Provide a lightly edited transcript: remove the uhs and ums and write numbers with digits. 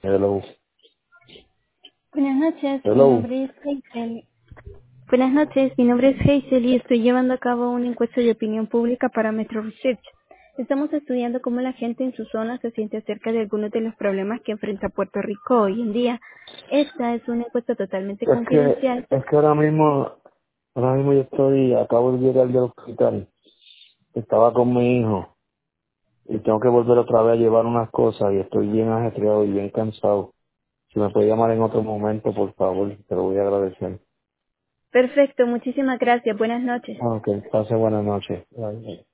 Hello. Buenas noches, mi Hello. nombre es Hazel. Buenas noches, mi nombre es Hazel y estoy llevando a cabo una encuesta de opinión pública para Metro Research. Estamos estudiando cómo la gente en su zona se siente acerca de algunos de los problemas que enfrenta Puerto Rico hoy en día. Esta es una encuesta totalmente confidencial. Es que ahora mismo acabo de llegar del hospital. Estaba con mi hijo y tengo que volver otra vez a llevar unas cosas y estoy bien ajetreado y bien cansado. Si me puede llamar en otro momento, por favor, te lo voy a agradecer. Perfecto, muchísimas gracias. Buenas noches. Ok, pase buenas noches. Bye.